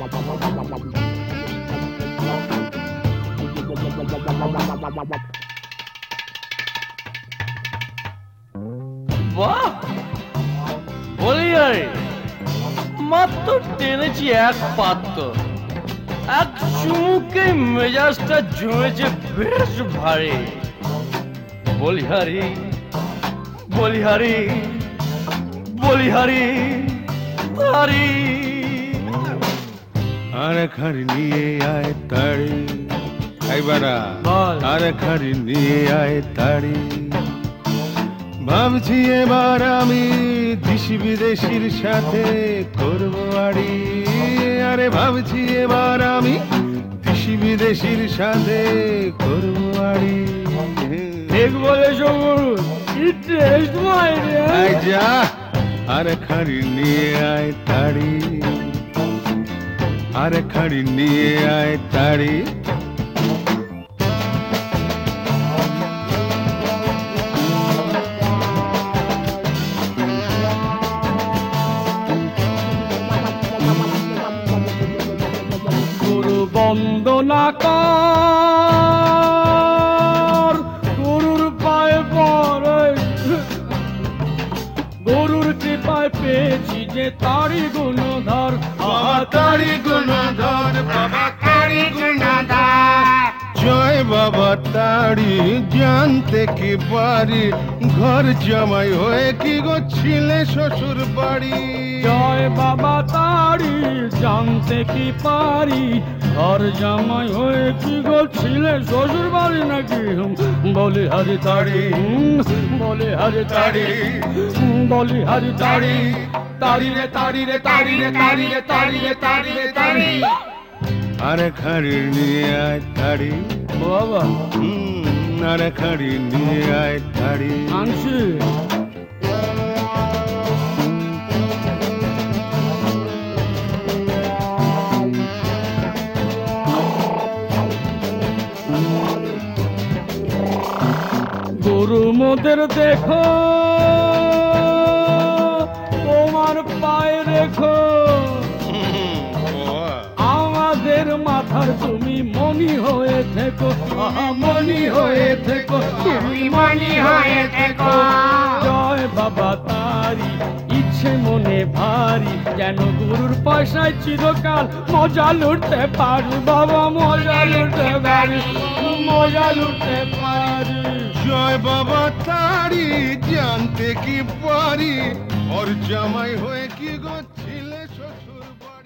বাহ, বলি আরে মাত্র টেনেছি এক পাত্র, এক চুমুকে মেজাজটা জমেছে বেশ ভারী। বলিহারি বলিহারি বলিহারি তারি। আরে খাড়ি নিয়ে আয় তাড়ি, এইবারা আরে খাড়ি নিয়ে আয় তাড়ি। ভাবছি এবার আমি দেশি বিদেশির সাথে করবো আড়ি। আরে ভাবছি এবার আমি দেশি বিদেশির সাথে করবো আড়ি। ঠিক বলেছ গুরু, কি টেস্ট মাইরে। আয় যা, আরে খাড়ি নিয়ে আয় তাড়ি, আরে খাড়ি নিয়ে আয় তাড়ি। গুরু বন্দনা কর, গুরুর পায়ে পড়ে, গুরুর কৃপায় পেয়েছি যে তারি গুণধর। বাবা তারি গুণধর, বাবা তারি গুণধর। জয় বাবা তারি, জানতে কি পারি ঘর জামাই হয়ে কি গো ছিলে শ্বশুর বাড়ি। জয় বাবা তারি, জানতে কি পারি ঘর জামাই হয়ে কি গো ছিলে শ্বশুর বাড়ি নাকি। বলি হারি তারি, বলি হারি তারি, বলি হারি তারি। তারি রে তারি রে তারি রে তারি রে তারি রে তারি রে তারি। আরে খাড়ি নিয়ে আয় তাড়ি, বাবা আরে খাড়ি নিয়ে আয় তাড়ি। আনছি। গুরু মোদের দেখো, তোমার পায়ে রেখো, আমাদের মাথার তুমি মনি হয়ে থেকো, মনি হয়ে থেকো, তুমি মনি হয়ে থেকো। জয় বাবা তারি, ইচ্ছে মনে ভারী, যেন গুরুর পয়সায় চিরকাল মজা লুটতে পারি। বাবা মজা লুটতে পারি, মজা লুটতে পারি। জয় বাবা তারি, জানতে কি পারি ওর জামাই হয়ে কি গো ছিলে শ্বশুর বাড়ি।